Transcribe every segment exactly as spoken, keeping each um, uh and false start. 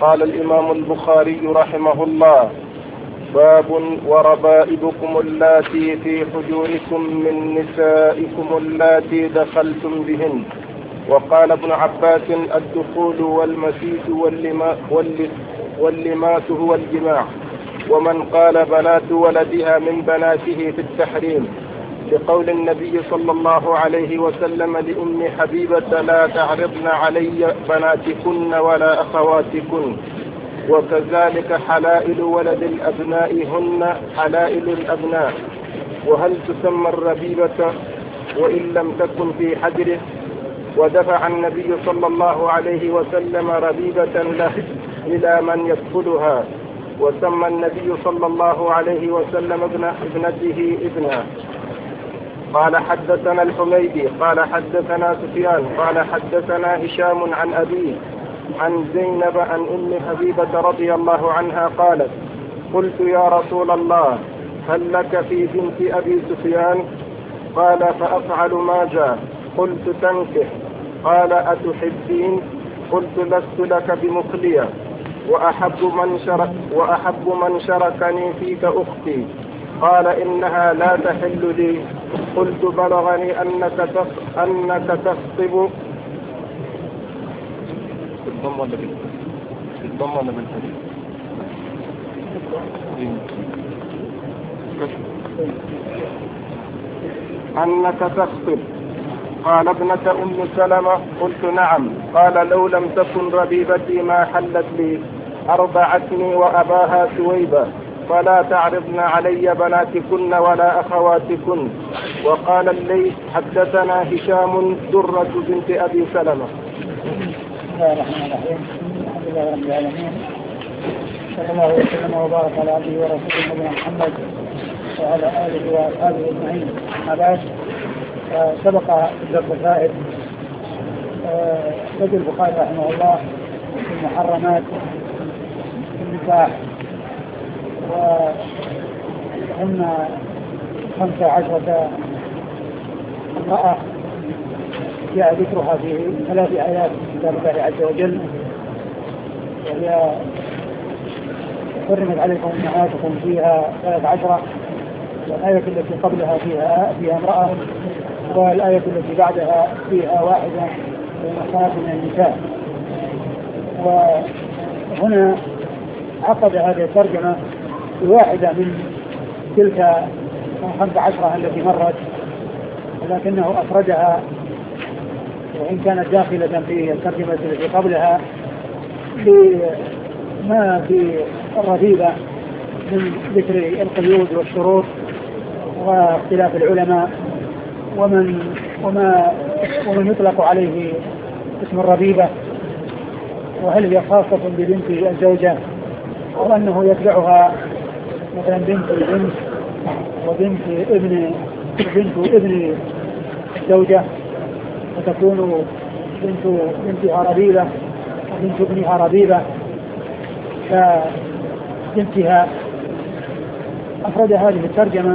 قال الإمام البخاري رحمه الله: باب وربائبكم اللاتي في حجوركم من نسائكم اللاتي دخلتم بهن. وقال ابن عباس: الدخول والمسيس واللماس هو الجماع. ومن قال بنات ولدها من بناته في التحريم، لقول النبي صلى الله عليه وسلم لأم حبيبة: لا تعرضن علي بناتكن ولا أخواتكن. وكذلك حلائل ولد الأبناء هن حلائل الأبناء. وهل تسمى الربيبة وإن لم تكن في حجره؟ ودفع النبي صلى الله عليه وسلم ربيبة له إلى من يدخلها، وسمى النبي صلى الله عليه وسلم ابن ابنته ابنا. قال حدثنا الحميدي قال حدثنا سفيان قال حدثنا هشام عن أبيه عن زينب عن أم حبيبة رضي الله عنها قالت: قلت يا رسول الله هل لك في بنت أبي سفيان؟ قال: فأفعل ماذا؟ قلت: تنكح. قال: أتحبين؟ قلت: لست لك بمخلية، وأحب من شرك وأحب من شركني فيك أختي. قال: إنها لا تحل لي. قلت: بلغني أنك أنك تخطب أنك تخطب. قال: ابنة أم سلمة؟ قلت: نعم. قال: لو لم تكن ربيبتي ما حلت لي، أرضعتني وأباها سويبة، فلا تعرضن علي بناتكن ولا أخواتكن. وقال الليث: حدثنا هشام درة بنت أبي سلمة. بسم الله الرحمن الرحيم. الحمد لله رب العالمين، صلى الله وسلم وبارك على عبده ورسوله نبينا محمد وعلى آله وأصحابه أجمعين. أما بعد، سبق الدرس الفائت بدء البخاري رحمه الله في المحرمات في النكاح، وهم خمسة عشرة امرأة جاء ذكرها في ثلاث آيات من كتاب الله عز وجل، وهي حرمت عليكم أمهاتكم فيها ثلاث عشرة، والآية التي قبلها فيها فيها امرأة، والآية التي بعدها فيها واحدة ومحصنات من النساء. وهنا عقد هذه الترجمة بواحدة من تلك الخمس عشرة التي مرت، ولكنه أفردها وإن كانت داخلة في الترجمة التي قبلها لما في الرذيلة من ذكر القيود والشروط واختلاف العلماء ومن وما ومن يطلق عليه اسم الربيبة، وهل هي خاصة ببنت الزوجة أو أنه يتبعها مثلا بنت البنت وبنت ابن بنت ابن الزوجة، وتكون بنت بنتها ربيبة وبنت ابنها ربيبة كبنتها. أفرد هذه الترجمة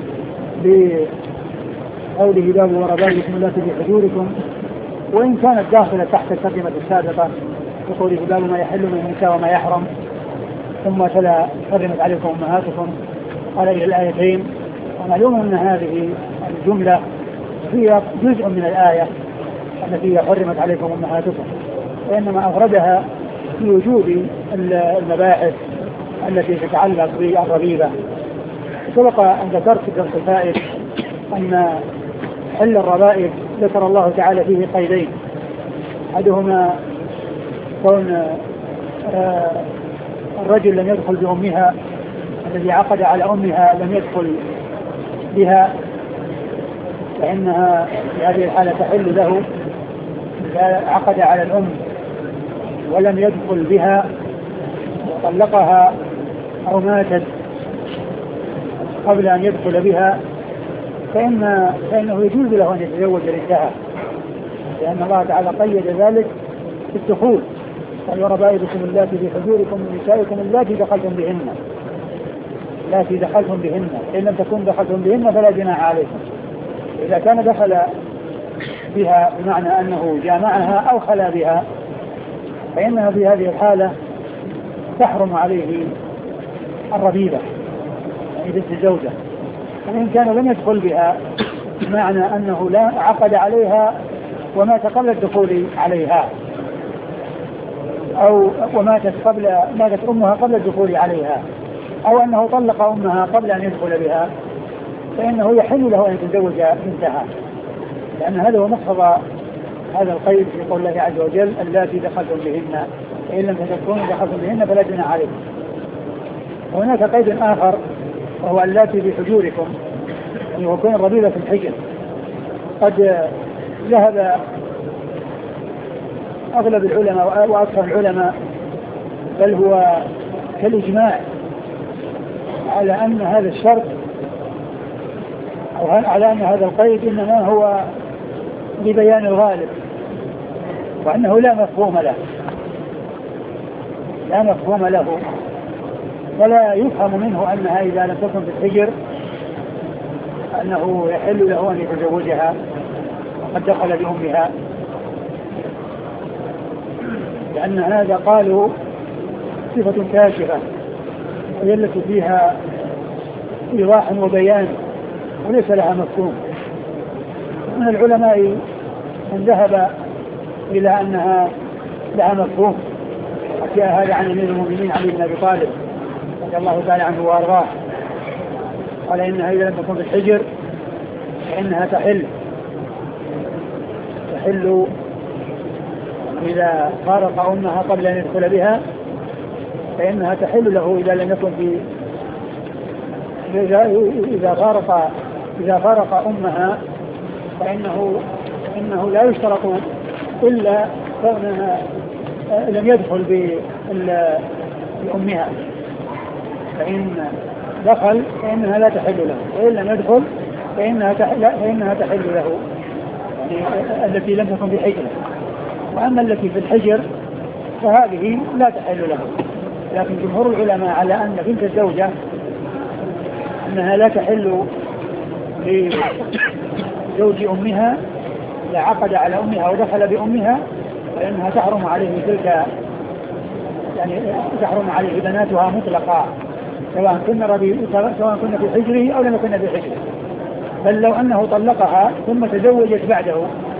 بقوله: باب وربائبكم اللاتي في حجوركم، وإن كانت داخلة تحت الترجمة السابقة بقوله: باب ما يحل من النساء وما يحرم، ثم تلا حرمت عليكم أمهاتكم قال إلى الآيتين. ومعلوم أن هذه الجملة هي جزء من الآية التي حرمت عليكم أمهاتكم، وإنما أفردها في وجود المباحث التي تتعلق بالربيبة. سبق أن ذكرت في الدرس الفائت أن حل الربائب ذكر الله تعالى فيه قيدين: أحدهما كون الرجل لم يدخل بأمها، الذي عقد على أمها لم يدخل بها، فإنها في هذه الحالة تحل له. إذا عقد على الأم ولم يدخل بها وطلقها أو ماتت قبل أن يدخل بها فإن فإنه يجوز له أن يتزوج ردها، لأن الله تعالى قيد ذلك في الدخول: قال: وربائبكم اللاتي في حجوركم من نسائكم اللاتي دخلتم بهن اللاتي دخلتم بهن إن لم تكن دخلتم بهن فلا جناح عليكم. إذا كان دخل بها بمعنى أنه جامعها أو خلا بها، فإنها في هذه الحالة تحرم عليه الربيبة يعني بنت الزوجة، وإن كان لم يدخل بها بمعنى أنه لا عقد عليها ومات قبل الدخول عليها، أو وماتت قبل ماتت أمها قبل الدخول عليها، أو أنه طلق أمها قبل أن يدخل بها، فإنه يحل له أن يتزوج بنتها، لأن هذا هو مقتضى هذا القيد في قول الله عز وجل اللاتي دخلتم بهن فإن لم تكونوا دخلتم بهن فلا جناح عليكم. وهناك قيد آخر وهو اللاتي بحجوركم، يعني يكون الربيبة في الحجر. قد ذهب أغلب العلماء وأكثر العلماء بل هو كالإجماع على أن هذا الشرط أو على أن هذا القيد إنما هو لبيان الغالب، وأنه لا مفهوم له لا مفهوم له ولا يفهم منه أنها إذا لم تكن في الحجر أنه يحل له أن يتزوجها وقد دخل بأمها، لأن هذا قالوا صفة كاشفة وهي التي فيها إيضاح وبيان وليس لها مفهوم. من العلماء من ذهب إلى أنها لها مفهوم، حكى هذا عن أمير المؤمنين علي بن أبي طالب رضي الله تعالى عنه وأرضاه، قال إنها إذا لم تكن في الحجر فإنها تحل تحل إذا فارق أمها قبل أن يدخل بها، فإنها تحل له إذا لم يكن في إذا إذا فارق إذا فارق أمها، فإنه إنه لا يشترط إلا كونها لم يدخل بأمها، فإن دخل فإنها لا تحل له، وإن لم يدخل فإنها تحل, فإنها تحل له، يعني التي لم تكن في حجر. وأما التي في الحجر فهذه لا تحل له. لكن جمهور العلماء على أن بنت الزوجة أنها لا تحل لزوج أمها إذا عقد على أمها ودخل بأمها، فإنها تحرم عليه تلك يعني تحرم عليه بناتها مطلقا، سواء كن ربي سواء كن في حجره أو لم يكن في حجره. بل لو أنه طلقها ثم تزوجت بعده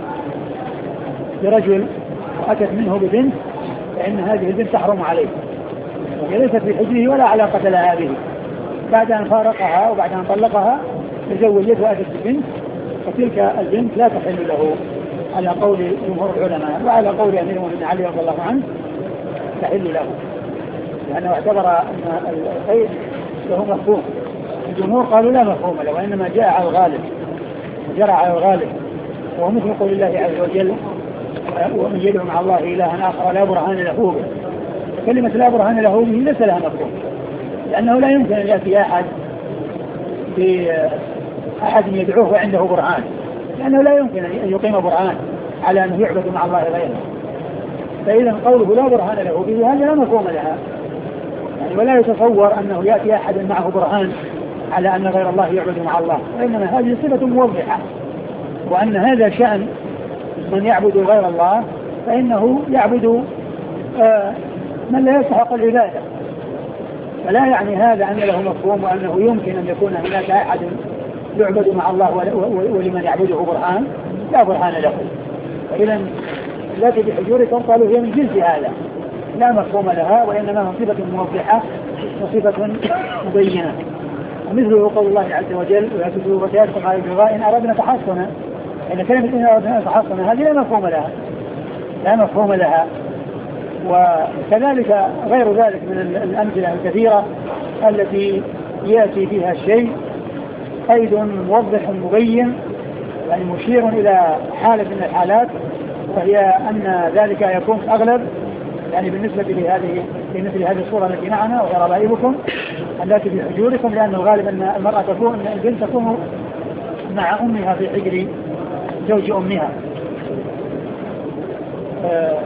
برجل وأتت منه ببنت، فإن هذه البنت تحرم عليه وهي ليست في حجره ولا علاقة لها به. بعد أن فارقها وبعد أن طلقها تزوجت وأتت ببنت، فتلك البنت لا تحل له على قول جمهور العلماء، وعلى قول أمير المؤمنين علي رضي الله عنه تحل له، لأنه اعتبر أن القيد له مفهوم. الجمهور قالوا لا مفهوم له، وإنما جاء على الغالب وجرى على الغالب، ومثل قول الله عز وجل ومن يدعو مع الله إلها آخر لا برهان له به. كلمة لا برهان له به ليس لها مفهوم، لأنه لا يمكن أن يأتي أحد بأحد يدعوه وعنده برهان، لأنه لا يمكن أن يقيم برهان على أنه يعبد مع الله غيره. فإذا قوله لا برهان له به هذا لا مفهوم لها، يعني ولا يتصور أنه يأتي أحد معه برهان على أن غير الله يعبد مع الله، وإنما هذه صفة موضحة، وأن هذا شأن من يعبد غير الله فإنه يعبد آه من لا يستحق العبادة. فلا يعني هذا أن له مفهوم وأنه يمكن أن يكون هناك أحد يعبد مع الله ولمن يعبده برهان، لا برهان له. فإذا التي بحجوركم قالوا هي من جنس هذا، لا مفهوم لها، وإنما صفة موضحة وصفة مبينة. ومثله قول الله عز وجل ولا تزوروا فتياتكم على البغاء إن أردنا تحصنا، إن كلمة إن أردنا تحصنا هذه لا مفهوم لها لا مفهوم لها. وكذلك غير ذلك من الأمثلة الكثيرة التي يأتي فيها الشيء قيد موضح مبين، يعني مشير إلى حالة من الحالات، وهي أن ذلك يكون أغلب يعني بالنسبة لهذه لمثل هذه الصورة التي معنا وهي ربائبكم التي في حجوركم، لأن الغالب أن المرأة تكون أن البنت تكون مع أمها في حجر زوج أمها. آه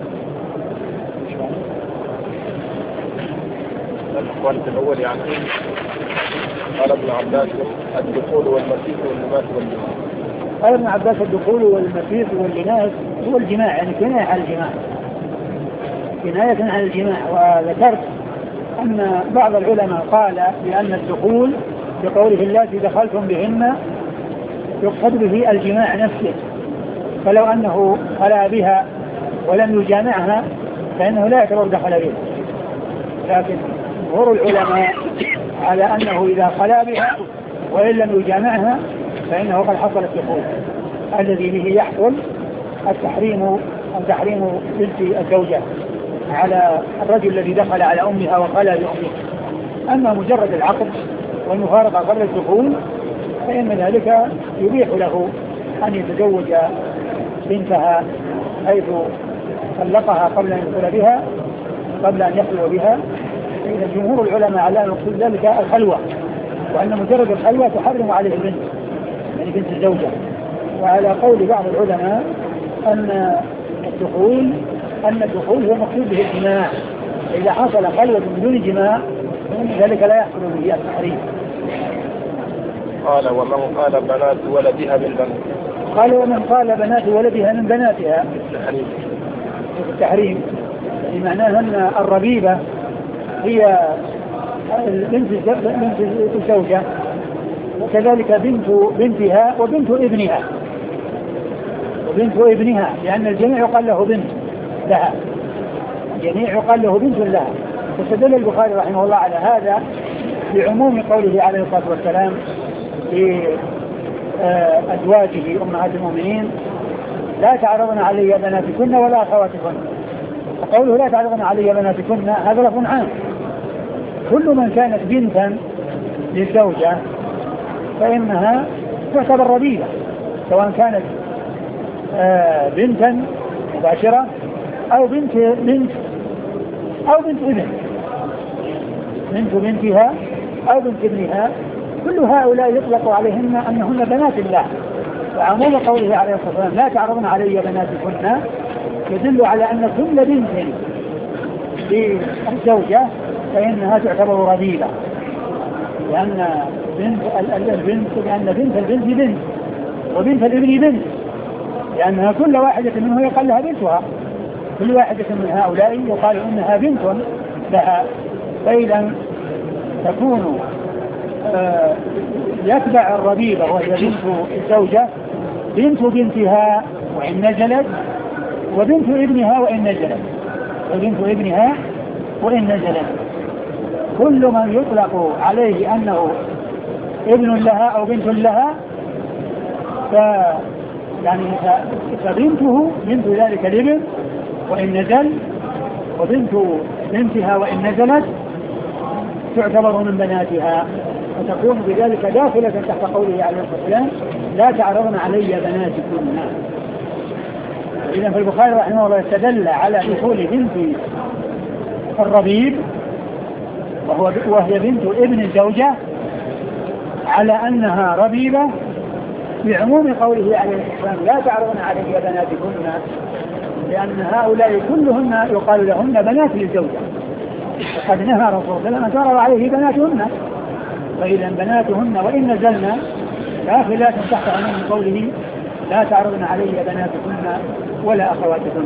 الأقوال الأول يعني قال ابن عباس الدخول والمسيح واللماس والجماع. قال ابن عباس الدخول والمسيح واللماس هو الجماع، يعني كناية على الجماع كناية على الجماع. وذكرت أن بعض العلماء قال بأن الدخول بقوله اللاتي دخلتم بهن يقصد به الجماع نفسه، فلو أنه خلا بها ولم يجامعها فإنه لا يعتبر دخل بها. لكن جمهور العلماء على أنه إذا خلا بها وإن لم يجامعها فإنه قد حصل الدخول الذي به يحصل التحريم التحريم بنت الزوجة على الرجل الذي دخل على أمها وخلا بأمها. أما مجرد العقد والمفارقة قبل الدخول فإن ذلك يبيح له أن يتزوج بنتها حيث طلقها قبل أن يدخل بها قبل أن يخلو بها. إذا جمهور العلماء على أن يقصد ذلك الخلوة، وأن مجرد الخلوة تحرم عليه البنت يعني بنت الزوجة. وعلى قول بعض العلماء أن الدخول أن الدخول هو مقصود به الجماع، إذا حصل خلوة بدون جماع فإن ذلك لا يحصل به التحريم. قال ومن قال بنات ولدها من بنات قال ومن قال بنات ولدها من بناتها التحريم التحريم بمعناه أن الربيبة هي بنت الزوجة وكذلك بنت بنتها وبنت ابنها وبنت ابنها، لأن الجميع يقال له بنت لها، الجميع يقال له بنت لها. فاستدل البخاري رحمه الله على هذا بعموم قوله عليه الصلاة والسلام لأزواجه أمهات المؤمنين لا تعرضن علي بناتكن ولا أخواتكن. وقوله لا تعرضن علي بناتكن هذا لفظ عام، كل من كانت بنتا للزوجة فإنها تعتبر ربيبة، سواء كانت آه بنتا مباشرة أو بنت بنت أو بنت ابن بنت بنتها أو بنت ابنها، كل هؤلاء يطلق عليهن أنهن بنات الله. وعموم قوله عليه الصلاة والسلام لا تعرضن علي بناتكن يدل على أن كل بنت للزوجة فإنها تعتبر ربيبة، لأن بنت البنت لأن بنت البنت بنت وبنت الابن بنت، لأنها كل واحدة منه يقال لها بنتها، كل واحدة من هؤلاء يقال إنها بنت لها. فإذا تكون آه يتبع الربيبة وهي بنت الزوجة بنت بنتها وإن نزلت وبنت ابنها وإن نزلت وبنت ابنها وإن نزلت. كل من يطلق عليه أنه ابن لها أو بنت لها ف يعني فبنته بنت ذلك الابن وإن نزل، وبنت بنتها وإن نزلت تعتبر من بناتها، وتكون بذلك داخلة تحت قوله عليه الصلاة والسلام لا تعرضن علي بناتكن. إذا في البخاري رحمه الله استدل على دخول بنت الربيب وهو وهي بنت ابن الزوجة على أنها ربيبة بعموم قوله عليه الصلاة والسلام لا تعرضن علي بناتكن، لأن هؤلاء كلهن يقال لهن بنات للزوجة، وقد نهى رسول الله أن تعرض عليه بناتهن، فإذا بناتهن وإن نزلنا داخلات تحت عموم قوله لا تعرضن علي بناتكن ولا أخواتكن.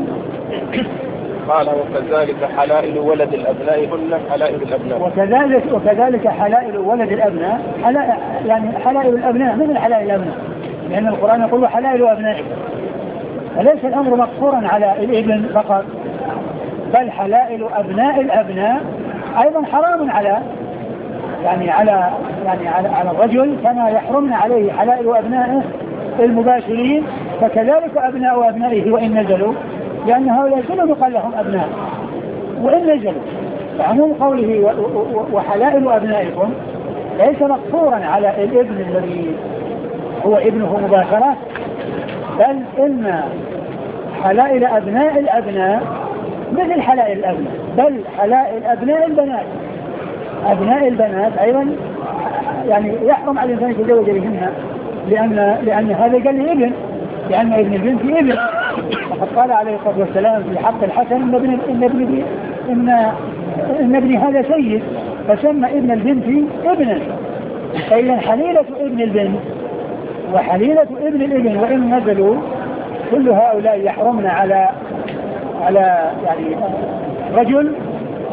قال وكذلك حلائل ولد الأبناء هن حلائل الأبناء وكذلك وكذلك حلائل ولد الأبناء حلائل يعني حلائل الأبناء من حلائل الأبناء، لأن القرآن يقول حلائل أبنائكم، فليس الأمر مقصورا على الابن فقط، بل حلائل أبناء الأبناء أيضا حرام على يعني على يعني على, على الرجل كما يحرمن عليه حلائل أبنائه المباشرين، فكذلك أبناء أبنائه وإن نزلوا، لأن هؤلاء كلهم يقال لهم أبناء وإن نزلوا. فعموم قوله وحلائل أبنائكم ليس مقصورا على الابن الذي هو ابنه مباشرة، بل إن حلائل أبناء الأبناء مثل حلائل الأبناء، بل حلائل أبناء البنات أبناء البنات أيضا يعني يحرم على الإنسان يتزوج بهن، لأن لأن هذا قال لي ابن، لأن ابن البنت ابن، وقد قال عليه الصلاة والسلام في حق الحسن إن ابن إن ابن إن إن ابني هذا سيد، فسمى ابن البنت ابنا. فإذا حليلة ابن البنت وحليلة ابن الابن وإن نزلوا كل هؤلاء يحرمن على على يعني رجل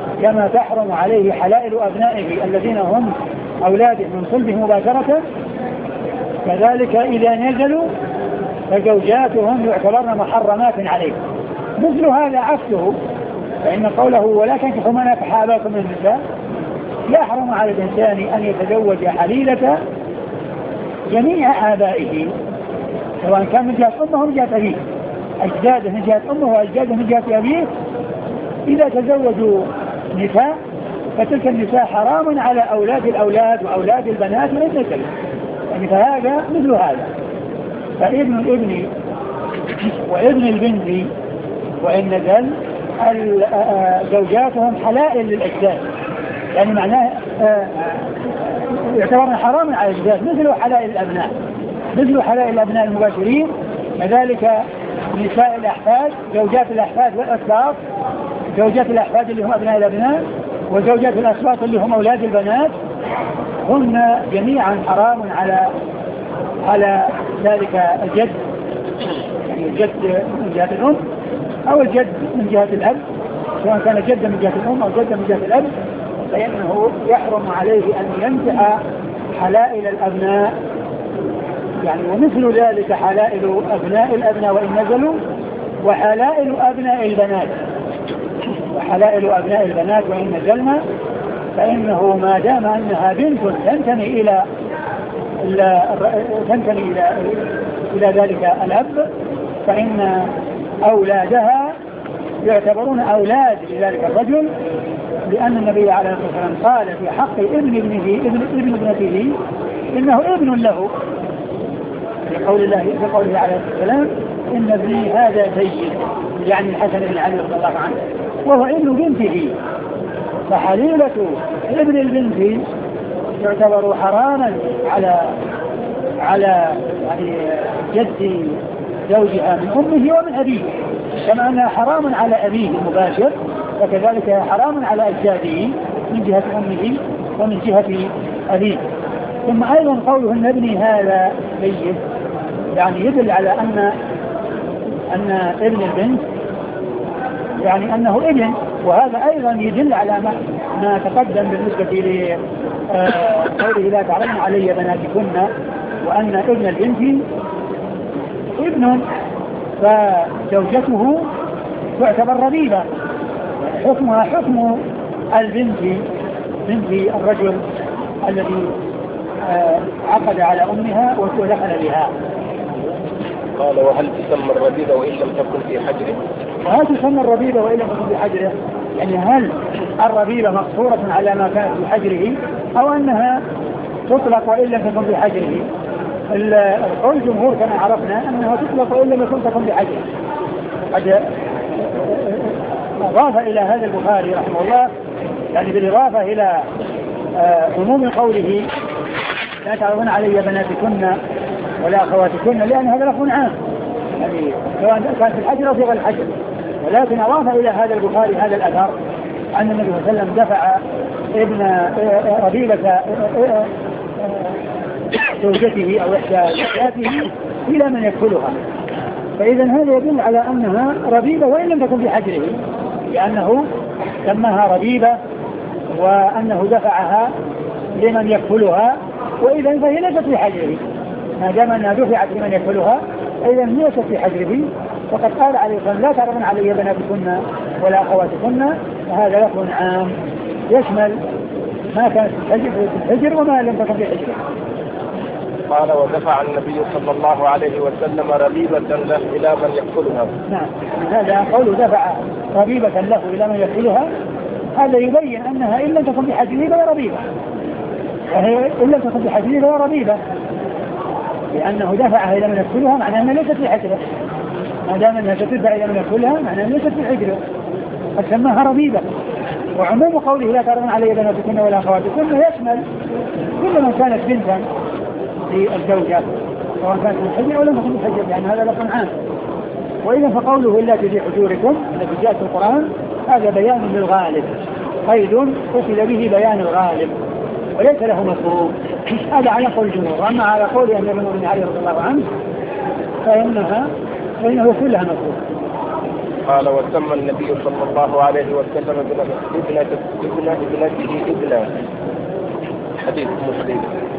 كما تحرم عليه حلائل أبنائه الذين هم أولاده من صلبه مباشرة، كذلك إذا نزلوا فزوجاتهم يعتبرن محرمات عليه. مثل هذا عكسه، فإن قوله ولا تنكحوا ما نكح آباؤكم من النساء يحرم على الإنسان أن يتزوج حليلة جميع آبائه سواء كان من جهة أمه ومن جهة أبيه، أجداده من جهة أمه وأجداده من جهة أبيه. إذا تزوجوا نساء فتلك النساء حرام على أولاد الأولاد وأولاد البنات من النسل، يعني فهذا مثل هذا. فابن الابن وابن البنت وإن نزل زوجاتهم حلائل للأجداد، يعني معناه يعتبرن حراما على الأجداد مثل حلائل الأبناء، مثل حلائل الأبناء المباشرين. كذلك نساء الأحفاد زوجات الأحفاد والأسباط، زوجات الأحفاد اللي هم أبناء الأبناء وزوجات الأسباط اللي هم أولاد البنات هن جميعا حرام على على ذلك الجد، يعني الجد من جهة الأم أو الجد من جهة الأب، سواء كان جدا من جهة الأم أو جدا من جهة الأب، فإنه يحرم عليه أن ينكح حلائل الأبناء، يعني ومثل ذلك حلائل أبناء الأبناء وإن نزلوا، وحلائل أبناء البنات وحلائل أبناء البنات وإن نزلنا، فإنه ما دام أنها بنت تنتمي إلى تنتمي إلى إلى ذلك الأب فإن أولادها يعتبرون أولاد لذلك الرجل، لأن النبي عليه الصلاة والسلام قال في حق ابن ابنه ابن ابن ابنته إنه ابن له، في قول الله في قوله عليه الصلاة والسلام إن ابني هذا سيد، يعني الحسن بن علي رضي الله عنه وهو ابن بنته. فحليلة ابن البنت يعتبر حراما على على يعني جد زوجها من أمه ومن أبيه، كما أنها حرام على أبيه المباشر فكذلك حرام على أجداده من جهة أمه ومن جهة أبيه. ثم أيضا قوله أن ابني هذا سيد يعني يدل على أن أن ابن البنت يعني أنه ابن، وهذا أيضا يدل على ما, ما تقدم بالنسبة لقوله لا تعلمن علي بناتكن، وأن ابن البنت ابن فزوجته تعتبر ربيبة، حكمها حكم البنت بنت الرجل الذي عقد على أمها ودخل بها. قال وهل تسمى الربيبة وإن لم تكن في حجره؟ وهل تسمى الربيبة وإن لم تكن في حجره؟ يعني هل الربيبة مقصورة على ما كانت في حجره أو أنها تطلق وإن لم تكن في حجره؟ القول الجمهور كما عرفنا أنها تطلق وإن لم تكن في حجره. قد أضاف إلى هذا البخاري رحمه الله يعني بالإضافة إلى عموم قوله لا تعرضن علي بناتكن ولا أخواتكن، لأن هذا لفظ عام يعني سواء كان في الحجر أو في غير الحجر، ولكن أضاف إلى هذا البخاري هذا الأثر أن النبي صلى الله عليه وسلم دفع ابن ربيبة زوجته أو إحدى زوجاته إلى من يدخلها، فإذا هذا يدل على أنها ربيبة وإن لم تكن في حجره، لأنه سماها ربيبة وأنه دفعها لمن يدخلها، وإذا فهي ليست في حجره ما دام أنها دفعت لمن يدخلها، إذا هي ليست في حجره. وقد قال عليه الصلاة والسلام لا تعرضن علي بناتكن ولا أخواتكن، وهذا لفظ عام يشمل ما كانت في الحجر وما لم تكن في حجره. قال ودفع النبي صلى الله عليه وسلم ربيبة له إلى من يدخلها. نعم، هذا قوله دفع ربيبة له إلى من يدخلها، هذا يبين أنها إن لم تكن في حجره فهي ربيبة، وهي إن لم تكن في حجره فهي ربيبة، لأنه دفعها إلى من يدخلها معناه أنها ليست في حجره، ما دام أنها تدفع إلى من يدخلها معناه أنها ليست في حجره، قد سماها ربيبة. وعموم قوله لا تعرضن علي بناتكن ولا أخواتكن يشمل كل من كانت بنتا للزوجة سواء كانت في الحجر أو لم تكن في الحجر، يعني هذا لفظ عام. وإذا فقوله إلا في حجوركم الذي جاء في القرآن هذا بيان للغالب، قيد قصد به بيان الغالب وليس له مفهوم، هذا على قول الجمهور. وأما على قول أن ابن علي رضي الله عنه فإنها فإنه كلها مفهوم. قال وسمى النبي صلى الله عليه وسلم ابنة ابنة ابنته ابنة. حديث مسلم.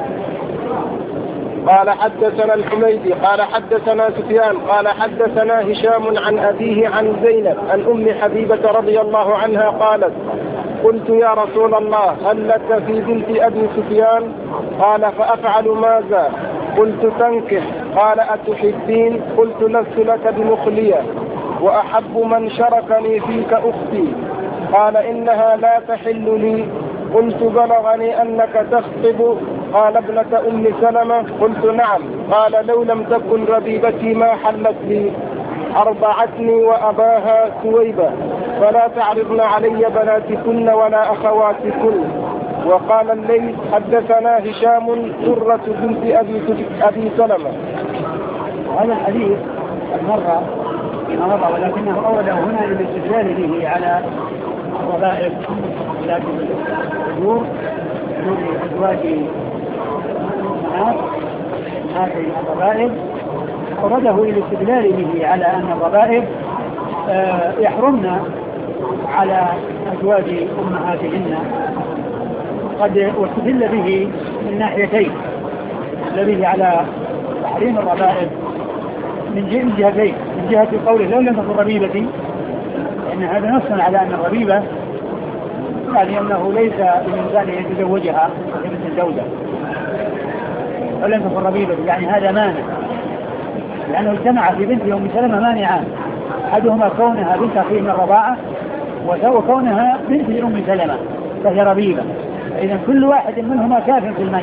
قال حدثنا الحميدي قال حدثنا سفيان قال حدثنا هشام عن أبيه عن زينب عن أم حبيبة رضي الله عنها قالت قلت يا رسول الله هل لك في بنت أبي سفيان؟ قال فأفعل ماذا؟ قلت تنكح. قال أتحبين؟ قلت لست لك بمخلية وأحب من شركني فيك أختي. قال إنها لا تحل لي. قلت بلغني أنك تخطب. قال ابنة أم سلمة. قلت نعم. قال لو لم تكن ربيبتي ما حلت لي. أرضعتني وأباها سويبة فلا تعرضن علي بناتكن ولا أخواتكن. وقال الليث حدثنا هشام سرة بنت أبي, أبي سلمة. هذا الحديث مرة فيما مضى ولكنه أورده هنا للاستدلال به على الربائب لكن الأجور أزواج الأمهات هذه الربائب أورده للاستدلال به على أن الربائب يحرمن على أزواج أمهاتهن. قد واستدل به من ناحيتين، الذي على تحريم الربائب من جهتين، من جهة قوله لو لم تكن ربيبتي، لأن هذا نص على أن الربيبة يعني أنه ليس للإنسان يتزوجها مثل الزوجة، لو لم تكن ربيبتي يعني هذا مانع، لأنه اجتمع في بنت أم سلمة مانعان، أحدهما كونها بنت أخيه من الرضاعة وكونها بنت أم سلمة فهي ربيبة، إذا كل واحد منهما كاف في المنع،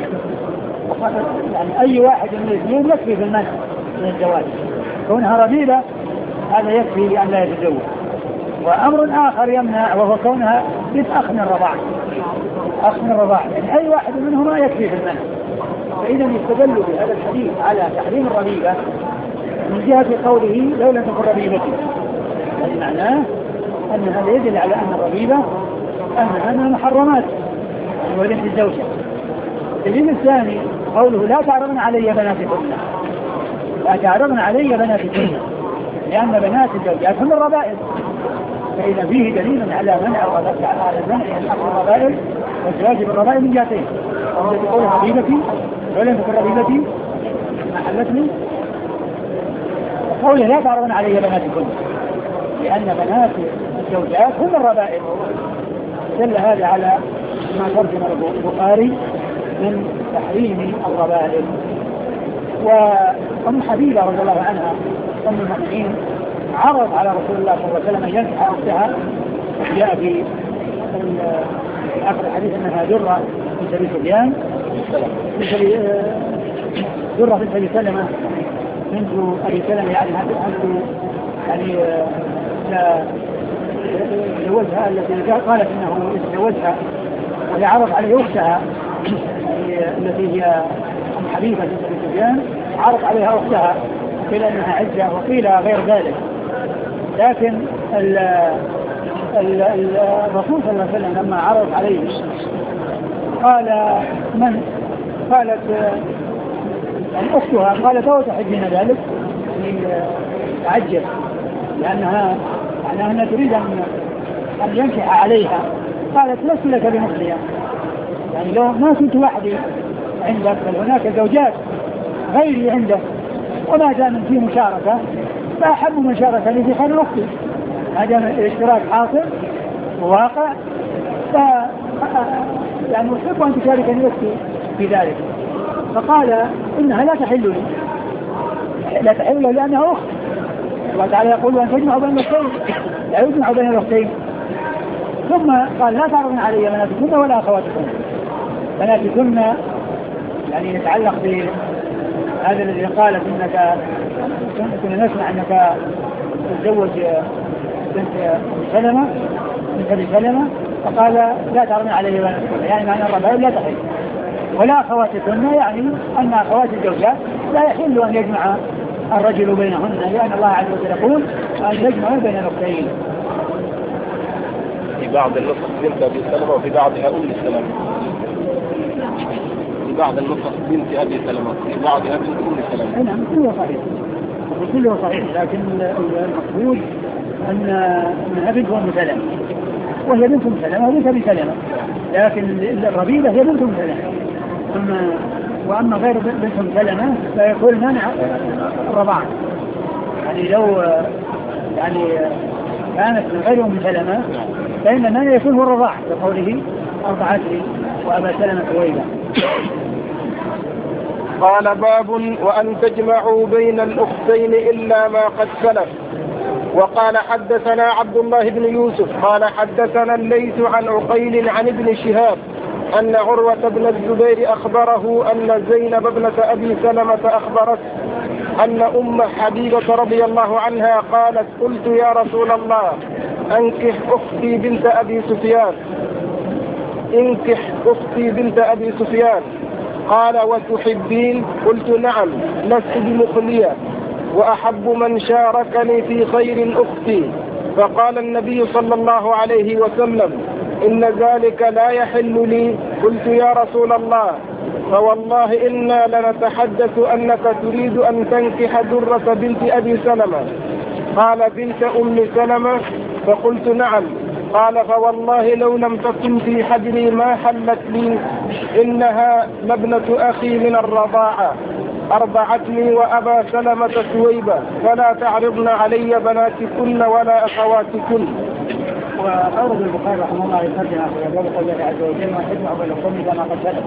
يعني أي واحد من الاثنين يكفي في المنع من الزواج، كونها ربيبة هذا يكفي لأن لا يتزوج. وأمر آخر يمنع وهو كونها بنت أخ من الرضاعة، أخ من الرضاعة يعني أي واحد منهما يكفي في المنع. فإذا يستدل بهذا الحديث على تحريم الربيبة من جهة قوله لو لم تكن ربيبتي، يعني معناه أن هذا يدل على أن الربيبة أنها من المحرمات ولد الزوجة. الدليل الثاني قوله لا تعرضن علي بناتكن، لا تعرضن علي بناتكن لأن بنات الزوجات هم الربائب، فإذا فيه دليل على منع على منع الحق الربائب والزواج بالربائب من جهتين، قول ربيبتي ولم تكن ربيبتي ما حلتني، قوله لا تعرضن علي بناتكن لأن بنات الزوجات هم الربائب. دل هذا على ما ترجم البخاري من تحريم الربائب. وأم حبيبة رضي الله عنها أم المؤمنين عرض على رسول الله صلى الله عليه وسلم أن ينكح أختها، جاء في آخر الحديث أنها درة بنت أبي سفيان، درة بنت أبي سلمة بنت أبي سلمة يعني يعني لا يتزوجها التي قالت انه يتزوجها، وهي عرض عليه اختها التي هي ام حبيبه بنت ابي سفيان، عرض عليها اختها قيل انها عزه وقيل غير ذلك. لكن الرسول صلى الله عليه وسلم لما عرض عليه قال من قالت يعني اختها قالت او تحبين ذلك تعجب لانها يعني أنها تريد أن ينكح عليها. قالت لست لك بمخلية، يعني لو ما كنت وحدي عندك بل هناك زوجات غيري عندك، وما دام في مشاركة فأحب من شاركني في خير أختي، ما دام الاشتراك حاصل وواقع ف يعني أحب أن تشاركني أختي في ذلك. فقال إنها لا تحل لي، لا تحل لي لأنها أخت، الله تعالى يقول أن تجمع بين الأختين لا يجمع بين الأختين. ثم قال لا تعرضن علي بناتكن ولا أخواتكن. بناتكن يعني يتعلق بهذا الذي قالت إنك كنا نسمع أنك تتزوج بنت سلمة بنت أبي سلمة، فقال لا تعرضن علي بناتكن يعني معنى الربائب لا تحل، ولا أخواتكن يعني أن أخوات الزوجات لا يحل أن يجمع الرجل بينهن، لأن الله عز وجل يقول أن يجمع بين الأختين. في بعض النسخ بنت أبي سلمة وفي بعضها أم سلمة، في بعض النسخ بنت أبي سلمة في بعضها بنت أم سلمة. نعم كله صحيح، كله صحيح، لكن المقصود أن أنها بنت أم سلمة وهي بنت أم سلمة وبنت أبي سلمة، لكن الربيبة هي بنت أم سلمة. أما وأما غير بنت أم سلمة فيكون منع الرضاعة. يعني لو يعني كانت من غير أم سلمة فإن المانع يكون هو الرضاعة بقوله أرضعتني وأبا سلمة ثويبة. قال: باب وأن تجمعوا بين الأختين إلا ما قد سلف. وقال: حدثنا عبد الله بن يوسف قال حدثنا الليث عن عقيل عن ابن شهاب أن عروة بن الزبير أخبره أن زينب ابنة أبي سلمة أخبرت أن أم حبيبة رضي الله عنها قالت: قلت يا رسول الله أنكح أختي بنت أبي سفيان انكح أختي بنت أبي سفيان قال: وتحبين؟ قلت: نعم، لست بمخلية، وأحب من شاركني في خير أختي. فقال النبي صلى الله عليه وسلم: إن ذلك لا يحل لي. قلت: يا رسول الله، فوالله إنا لنتحدث أنك تريد أن تنكح درة بنت أبي سلمة. قال: بنت أم سلمة؟ فقلت: نعم. قال: فوالله لو لم تكن في حجري ما حلت لي، إنها لابنة أخي من الرضاعة، أرضعتني وأبا سلمة ثويبة، فلا تعرضن علي بناتكن ولا أخواتكن. وأورد البخاري رحمه الله يترجم في باب قول الله عز وجل: ما تجمع بين القوم كما قد سلف.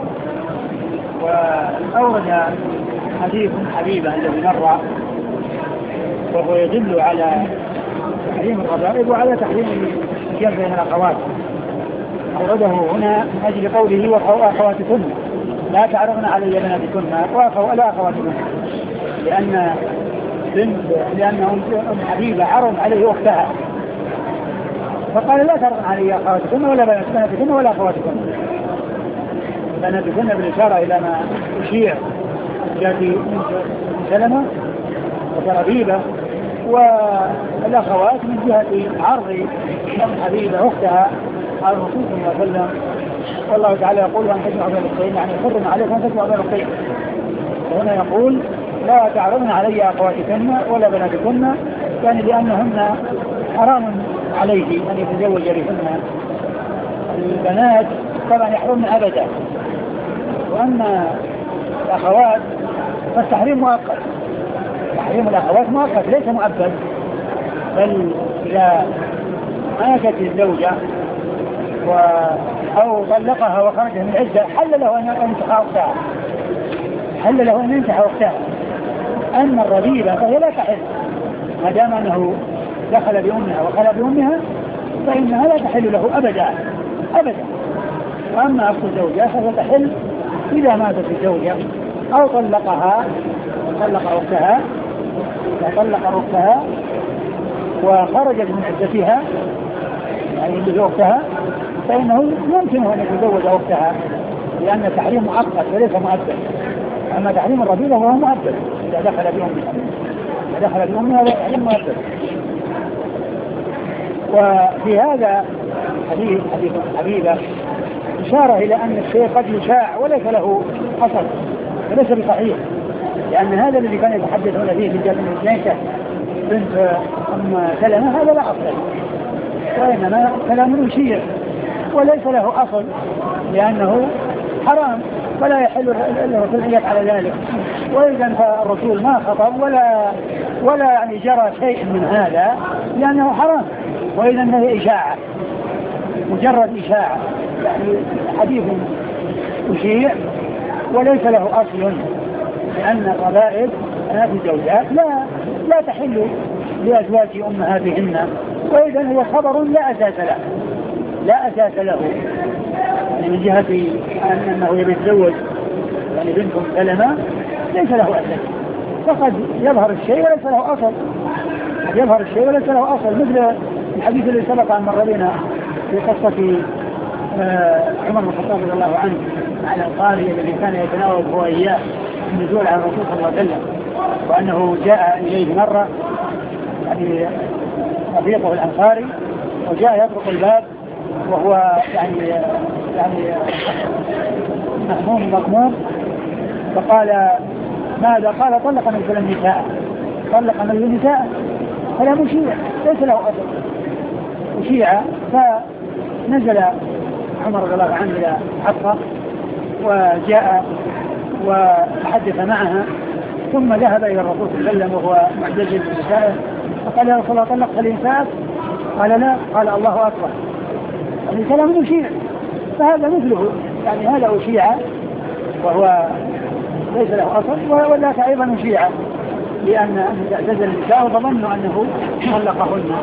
وأورد حديث حبيبة الذي مر وهو يدل على تحريم الربائب وعلى تحريم الجمع بين الأخوات. أورده هنا من أجل قوله: وأخواتكن لا تعرضن علي بناتكن ولا أخواتكن، لأن بنت لأن أم حبيبة عرض عليه أختها فقال: لا تعرضن علي أخواتكن ولا بناتكن ولا أخواتكن. بناتكن بالإشارة إلى ما أشير جاتي أم سلمة وكربيبة، والأخوات من جهة عرض أم حبيبة أختها على الرسول صلى الله عليه وسلم. والله تعالى يقول: أن تجمع بين الأختين، يعني حرم عليك أن تجمع بين الأختين. وهنا يقول: لا تعرضن علي أخواتكن ولا بناتكن، يعني لأنهن حرام عليه أن يتزوج بهن. البنات طبعا يحرمن أبدا، وأما الأخوات فالتحريم مؤقت. تحريم الأخوات مؤقت ليس مؤبد، بل إذا ماتت الزوجة و أو طلقها وخرجها من العدة حل له أن ينكح أختها حل له أن ينكح أختها. أما الربيبة فهي لا تحل ما دام أنه دخل بأمها وخلى بأمها، فإنها لا تحل له أبدا أبدا. وأما أخت الزوجة فهي تحل إذا ماتت الزوجة أو طلقها طلق أختها طلق أختها وخرجت من عدتها، يعني اللي أختها، فإنه يمكنه أن يتزوج أختها، لأن التحريم مؤقت وليس مؤبد. أما تحريم الربيبة هو مؤبد إذا دخل بأمها إذا دخل بأمها هذا تحريم مؤبد. وفي هذا حديث حديث حبيبة إشارة إلى أن الشيء قد يشاع وليس له أصل وليس بصحيح، لأن هذا الذي كان يتحدثون فيه من جهة الجنكة بنت أم سلمة هذا لا أصل، وإنما كلام يشيع وليس له أصل، لأنه حرام فلا يحل الرسول أن يفعل ذلك. وإذا فالرسول ما خطب ولا ولا يعني جرى شيء من هذا لأنه حرام، وإذا هي إشاعة مجرد إشاعة، يعني حديث يشيع وليس له أصل، لأن الربائب هذه الزوجات لا لا تحل لأزواج أمهاتهن، وإذا هو خبر لا أساس له لا أساس له يعني من جهة أنه يتزوج يعني بنت سلمة ليس له أساس، فقد يظهر الشيء وليس له أصل قد يظهر الشيء وليس له أصل، مثل الحديث الذي سبق أن مر بنا في قصة عمر بن الخطاب رضي الله عنه على القارئ الذي كان يتناول هو إياه النزول على الرسول صلى الله عليه وسلم، وأنه جاء إليه مرة يعني رفيقه الأنصاري وجاء يطرق الباب وهو يعني يعني مهموم مغموم، فقال: ماذا؟ قال: طلق من النساء طلق من النساء هذا مشيع ليس له أصل، مشيع. فنزل عمر رضي الله عنه إلى حفصة وجاء وتحدث معها، ثم ذهب إلى الرسول صلى الله عليه وسلم وهو معتزل بنسائه فقال يا رسول الله طلقت الإنسان؟ قال لا. قال الله أكبر. يعني كلام مشيع. فهذا مثله، يعني هذا أشيع وهو ليس له أصل، وذاك أيضا أشيع لأن اعتزل النساء وظنوا أنه طلقهن.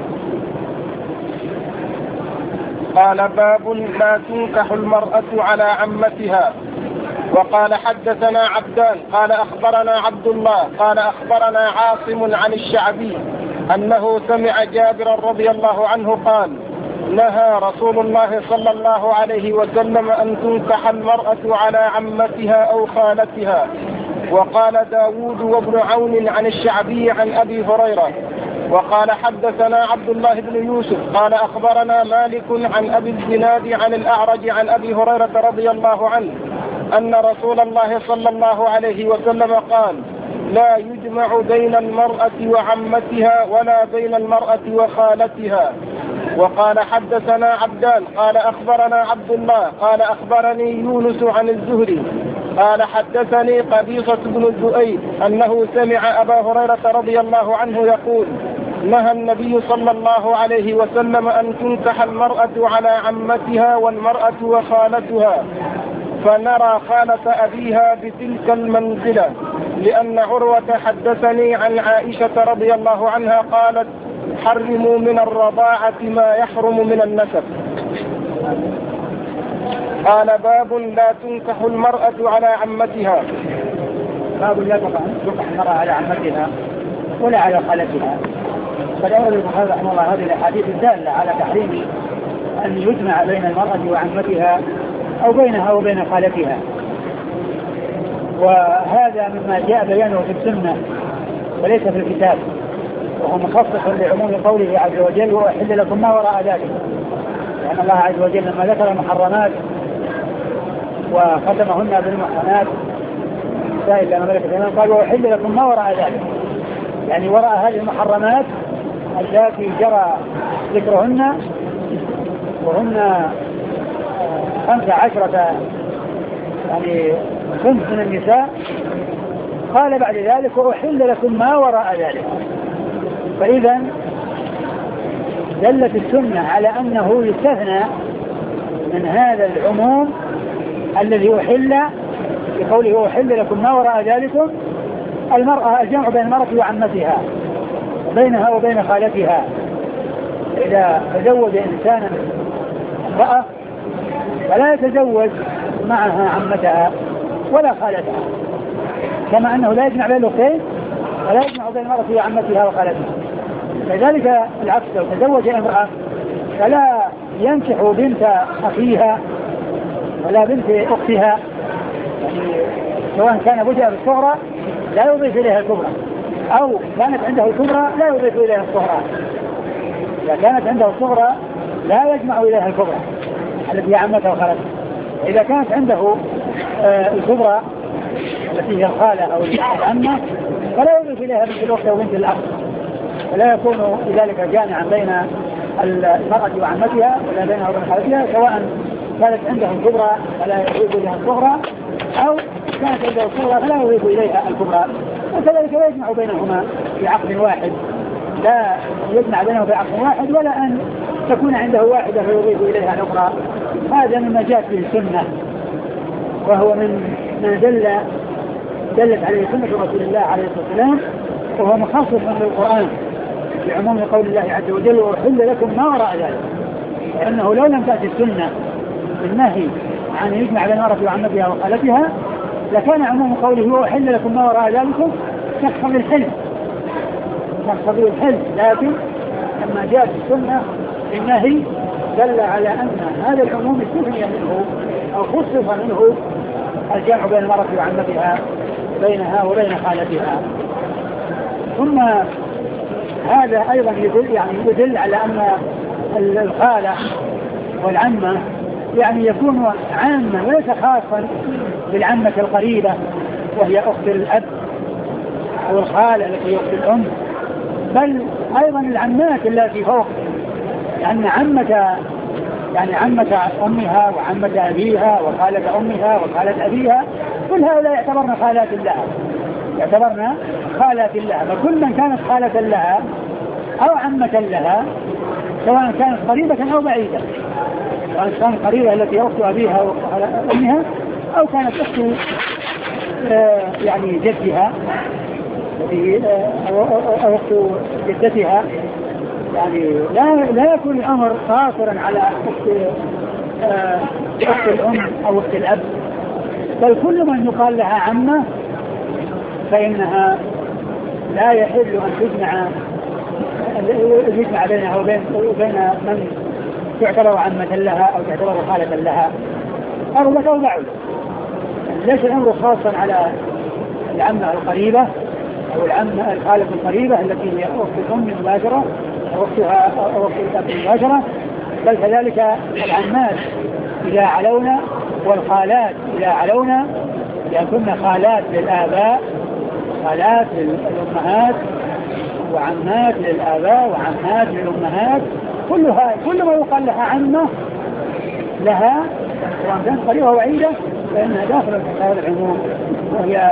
قال باب لا تنكح المرأة على عمتها. وقال حدثنا عبدان قال أخبرنا عبد الله قال أخبرنا عاصم عن الشعبي أنه سمع جابر رضي الله عنه قال نهى رسول الله صلى الله عليه وسلم أن تنكح المرأة على عمتها أو خالتها. وقال داود وابن عون عن الشعبي عن أبي هريرة. وقال حدثنا عبد الله بن يوسف قال أخبرنا مالك عن أبي الزناد عن الأعرج عن أبي هريرة رضي الله عنه أن رسول الله صلى الله عليه وسلم قال لا يجمع بين المرأة وعمتها ولا بين المرأة وخالتها. وقال حدثنا عبدان قال أخبرنا عبد الله قال أخبرني يونس عن الزهري قال حدثني قبيصة بن الزؤيد أنه سمع أبا هريرة رضي الله عنه يقول نهى النبي صلى الله عليه وسلم أن تنكح المرأة على عمتها والمرأة وخالتها، فنرى خالة أبيها بتلك المنزلة، لأن عروة حدثني عن عائشة رضي الله عنها قالت حرموا من الرضاعة ما يحرم من النسب. قال باب لا تنكح المرأة على عمتها. باب لا تنكح المرأة على عمتها ولا على خالتها. قد أورد البخاري رحمه الله هذه الأحاديث الدالة على تحريم أن يجمع بين المرأة وعمتها أو بينها وبين خالتها، وهذا مما جاء بيانه في السنة وليس في الكتاب، وهو مخصص لعموم قوله عز وجل وأحل لكم ما وراء ذلك، لأن الله عز وجل لما ذكر المحرمات وختمهن بالمحرمات سائل لما ملكت أيمانكم قال وأحل لكم ما وراء ذلك، يعني وراء هذه المحرمات التي جرى ذكرهن وهن خمسة عشرة يعني خمس من النساء. قال بعد ذلك وأحل لكم ما وراء ذلك. فإذا دلت السنة على أنه يستثنى من هذا العموم الذي أحل بقوله أحل لكم ما وراء ذلكم المرأة، الجمع بين المرأة وعمتها بينها وبين خالتها. إذا تزوج إنسانا امرأة فلا يتزوج معها عمتها ولا خالتها، كما أنه لا يجمع بين الأختين ولا يجمع بين المرأة وعمتها وخالتها. كذلك العكس، لو تزوج امرأة فلا ينكح بنت أخيها ولا بنت أختها، يعني سواء كان بدأ بالصغرى لا يضيف إليها الكبرى أو كانت عنده الكبرى لا يضيف إليها الصغرى. إذا كانت عنده الصغرى لا يجمع إليها الكبرى التي هي عمتها وخالتها. إذا كانت عنده آه الكبرى التي هي الخالة أو العمة فلا يضيف إليها بنت الأخت أو بنت الأخ، فلا يكون لذلك جامعا بين المرأة وعمتها ولا بينها وبين خالتها، سواء كانت عنده الكبرى فلا يضيف إليها الصغرى أو كانت عنده الصغرى فلا يضيف إليها الكبرى. وكذلك لا يجمع بينهما في عقد واحد، لا يجمع بينهما في عقد واحد ولا أن تكون عنده واحدة فيضيف إليها الأخرى. هذا مما جاءت به السنة، وهو من ما دل دلت عليه سنة رسول الله عليه الصلاة والسلام، وهو مخصص من القرآن بعموم قول الله عز وجل وأحل لكم ما وراء ذلك. لأنه لو لم تأتي السنة بالنهي عن يجمع بين المرأة وعمتها وخالتها لكان عموم قوله وأحل لكم ما وراء ذلك يقتضي الحل يقتضي الحل لكن لما جاءت السنة بالنهي دل على أن هذا العموم استثني منه أو خصص منه الجمع بين المرأة وعمتها بينها وبين خالتها. ثم هذا أيضا يدل, يعني يدل على أن الخالة والعمة يعني يكون عاما وليس خاصا بالعمة القريبة وهي أخت الأب أو الخالة التي هي أخت الأم، بل أيضا العمات التي فوق، لأن عمة يعني عمة أمها وعمة أبيها وخالة أمها وخالة أبيها كل هؤلاء يعتبرن خالات لها، يعتبرن خالات لها. فكل من كانت خالة لها أو عمة لها سواء كانت قريبة أو بعيدة، سواء كانت قريبة التي أخت أبيها وأمها أو كانت أخت آه يعني جدها أو أخت جدتها، يعني لا لا يكون الأمر قاصرا على أخت آه أخت الأم أو أخت الأب، بل كل من يقال لها عمة فإنها لا يحل أن تجمع يجمع بينها وبين وبين من تعتبر عمة لها أو تعتبر خالة لها أرضك أو بعد. ليس الأمر خاصا على العمة القريبة أو العمة الخالة القريبة التي هي أخت الأم مباشرة أو أختها أو أخت الأب مباشرة، بل كذلك العمات إذا علونا والخالات إذا علونا، لأن خالات للآباء خالات للأمهات وعمات للآباء وعمات للأمهات، كلها كل ما يقال لها عمة لها سواء كانت قريبة أو بعيدة فإنها داخلة في هذا العموم، وهي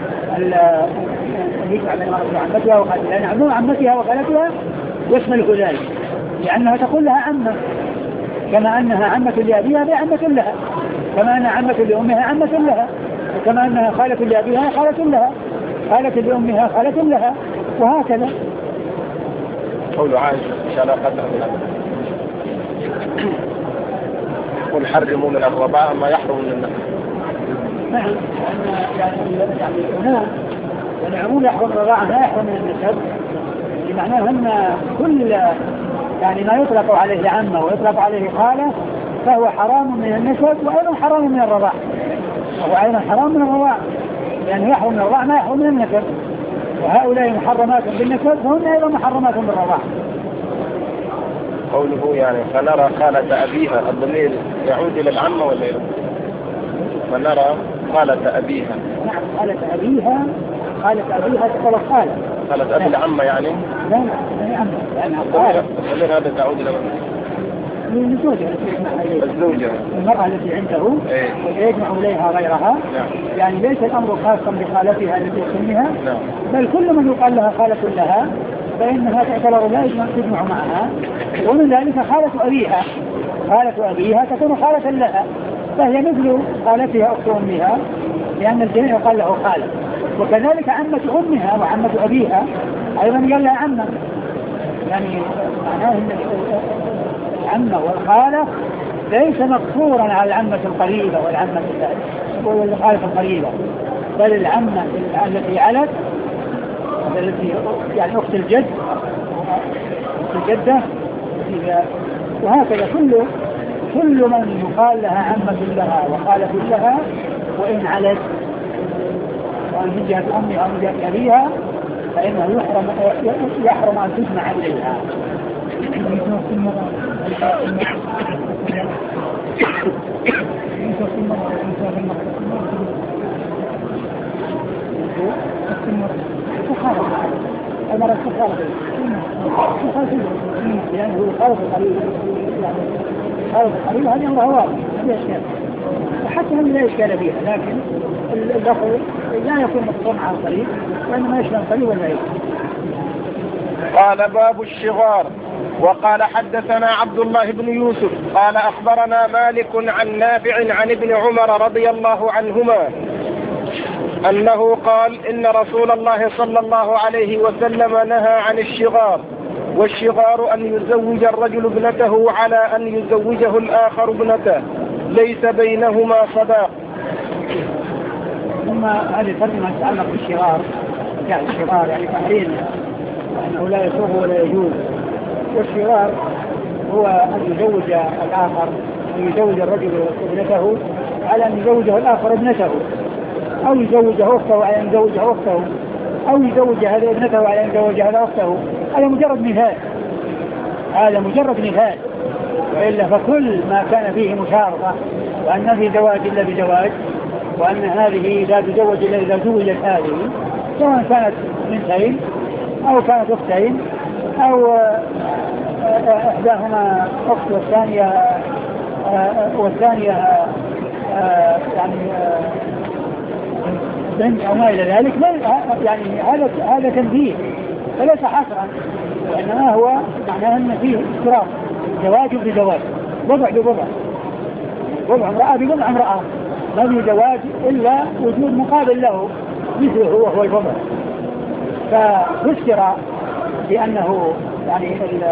يجمع بين عمتها وخالتها، لأن عموم عمتها وخالتها يشمل ذلك، لأنها تقول لها عمة كما أنها عمة لأبيها بعمة لها، كما أنها عمة لأمها عمة لها، وكما أنها خالة لأبيها خالة لها، خالة لأمها خالة لها، وهكذا. قول عائشة إن شاء الله قدر من الأمر قل حرموا من الرضاعة ما يحرم من النسب. نعم، يعني يعني العموم والعموم يحرم الرضاعة ما يحرم من النسب، بمعنى أن كل يعني ما يطلق عليه عمة ويطلق عليه خالة فهو حرام من النسب وأيضا حرام من الرضاعة، وهو أيضا حرام من الرضاعة، يعني يحرم من الرضاعة ما يحرم من النسب، وهؤلاء محرمات بالنسب وهم أيضا محرمات بالرضاعة. قوله يعني فنرى خالة أبيها، الضمير يعود إلى العمة ولا إلى فنرى خالة أبيها؟ نعم، خالة أبيها خالة أبيها تقول خالة خالة أبي العمة يعني؟ لا لا يعني عمة، يعني الضمير هذا تعود إلى الزوجة الزوجة المرأة التي عنده إيه؟ ويجمع إليها غيرها. نعم. يعني ليس الأمر خاصا بخالتها التي يسميها، نعم. بل كل من يقال لها خالة لها فإنها تعتبر لا تجمع معها، ومن ذلك خالة أبيها، خالة أبيها تكون خالة لها، فهي مثل خالتها أخت أمها لأن الجميع يقال له خالة، وكذلك عمة أمها وعمة أبيها أيضا قال لها عمة، يعني معناه أن العمة والخالة ليس مقصورا على العمة القريبة والعمة والخالة القريبة، بل العمة التي علت التي يعني أخت الجد أخت الجدة، وهكذا كل كل من يقال لها عمة لها وخالة لها وإن علت وأن من جهة أمها ومن جهة أبيها فإنه يحرم يحرم أن تجمع إليها. أمر السخالة يعني هو خالف القليل، يعني خالف القليل هذه أمره واضح هذه أشياء، وحتى هم لا إشكال فيها، لكن اللفظ لا يكون مقصورا على القليل وإنما يشمل القليل والبعيد. قال باب الشغار. وقال حدثنا عبد الله بن يوسف قال أخبرنا مالك عن نافع عن ابن عمر رضي الله عنهما أنه قال إن رسول الله صلى الله عليه وسلم نهى عن الشغار، والشغار أن يزوج الرجل ابنته على أن يزوجه الآخر ابنته ليس بينهما صداق. ثم هذه الترجمة تتعلق بالشغار، يعني الشغار يعني تحريم أنه لا يسوغ ولا يجوز، والشغار هو أن يزوج الآخر أن يزوج الرجل ابنته على أن يزوجه الآخر ابنته، أو يزوجه أخته على أن يزوجه أخته، أو يزوج هذا ابنته على أن يزوج هذا أخته. هذا مجرد مثال، هذا مجرد مثال، وإلا فكل ما كان فيه مشارطة وأن في زواج إلا بزواج وأن هذه لا تزوج إلا إذا زوجت هذه، سواء كانت بنتين أو كانت أختين أو إحداهما أخت والثانية والثانية يعني بنت أو ما إلى ذلك، يعني هذا هذا تنبيه فليس حصرا، وإنما هو معناه أن فيه اضطراب، زواج بزواج، بضع ببضع، بضع امرأة ببضع امرأة، ما في زواج إلا وجود مقابل له مثله وهو البضع. ففسر بأنه يعني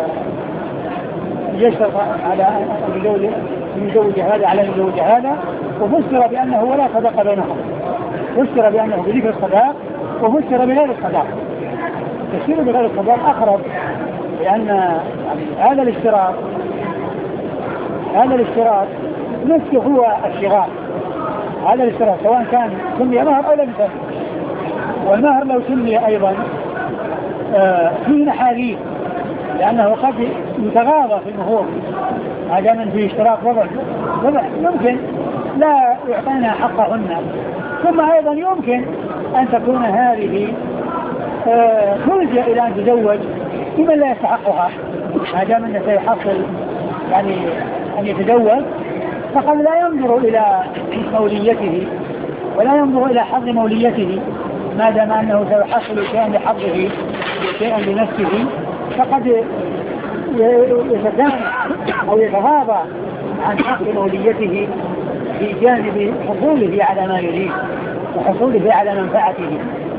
يشترط على أن يزوج هذا على أن يزوج هذا، وفسر بأنه ولا صداق بينهم، فسر بأنه بذكر الصداق وفسر بغير الصداق. تفسير بغير الصداق أقرب، لأن يعني هذا الاشتراط هذا الاشتراط نفسه هو الشغار، هذا الاشتراط سواء كان سمي مهر أو لم يسمي. والمهر لو سمي أيضا آه فيه نحاليل، لأنه قد يتغاضى في المهور ما دام فيه اشتراط وضع وضع يمكن لا يعطينا حقهن. ثم أيضا يمكن أن تكون هذه تلجأ آه إلى أن تزوج بمن لا يستحقها، ما دام أنه سيحصل يعني أن يتزوج، فقد لا ينظر إلى موليته ولا ينظر إلى حظ موليته، ما دام أنه سيحصل شيئا لحظه شيئا لنفسه، فقد يتسامح أو يتغاضى عن حق موليته في جانب حصوله على ما يريد وحصوله على منفعته.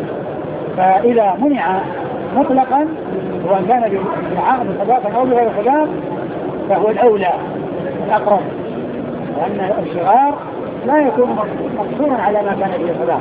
فإذا منع مطلقا سواء كان بعقد صداقة أو بغير صداق فهو الأولى الأقرب، لأن الشغار لا يكون مقصورا على ما كان به صداق،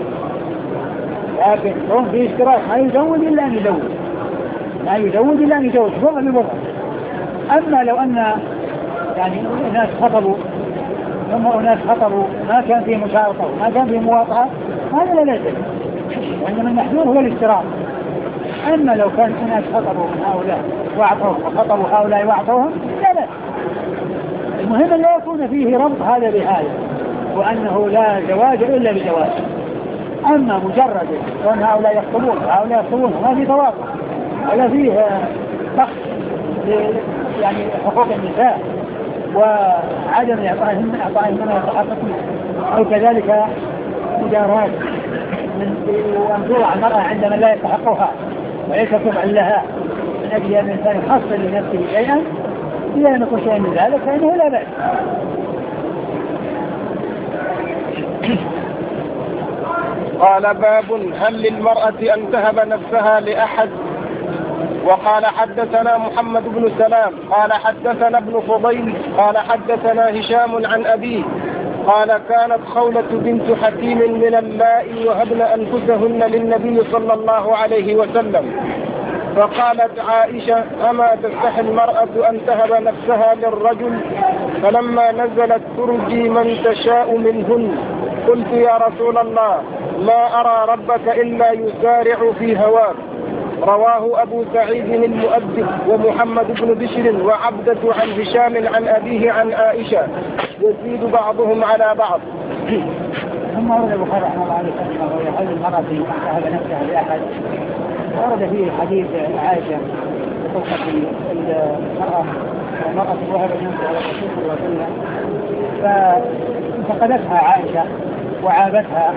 لكن هم في اشتراط ما يزوج إلا أن يزوج ما يزوج إلا أن يزوج بضع ببضع. أما لو أن يعني ناس خطبوا ثم أناس خطبوا ما كان فيه مشارطة وما كان فيه مواطعة، هذا لا يجوز، وإنما المحذور هو الاشتراط. أما لو كان أناس خطبوا من هؤلاء واعطوهم وخطبوا هؤلاء واعطوهم لا لا، المهم لا يكون فيه ربط هذا بهذا، وأنه لا زواج إلا بزواج. أما مجرد وأن هؤلاء يخطبون وهؤلاء يخطبون وما في تواصل ولا فيه بخس يعني حقوق النساء وعدم إعطائهم إعطائهم ما يستحقون، أو كذلك مداراة من وأنظر على المرأة عندما لا يستحقها وليس تبعا لها من أجل أن الإنسان يحصل لنفسه شيئا، إذا لم يكن شيئا من ذلك فإنه لا بأس. قال باب هل للمرأة أن تهب نفسها لأحد؟ وقال حدثنا محمد بن سلام قال حدثنا ابن فضيل قال حدثنا هشام عن أبيه قال كانت خولة بنت حكيم من اللائي وهبن أنفسهن للنبي صلى الله عليه وسلم، فقالت عائشة أما تستحي المرأة أن تهب نفسها للرجل؟ فلما نزلت ترجي من تشاء منهن قلت يا رسول الله ما أرى ربك إلا يسارع في هواك. رواه أبو سعيد المؤدب ومحمد بن بشر وعبدة عن هشام عن أبيه عن عائشة يزيد بعضهم على بعض. ثم ورد البخاري رحمه الله عليه وسلم هل المرأة تهب نفسها لأحد؟ ورد فيه حديث عائشة قصة المرأة المرأة وهبت نفسها للرسول صلى الله عليه وسلم فانتقدتها عائشة وعابتها،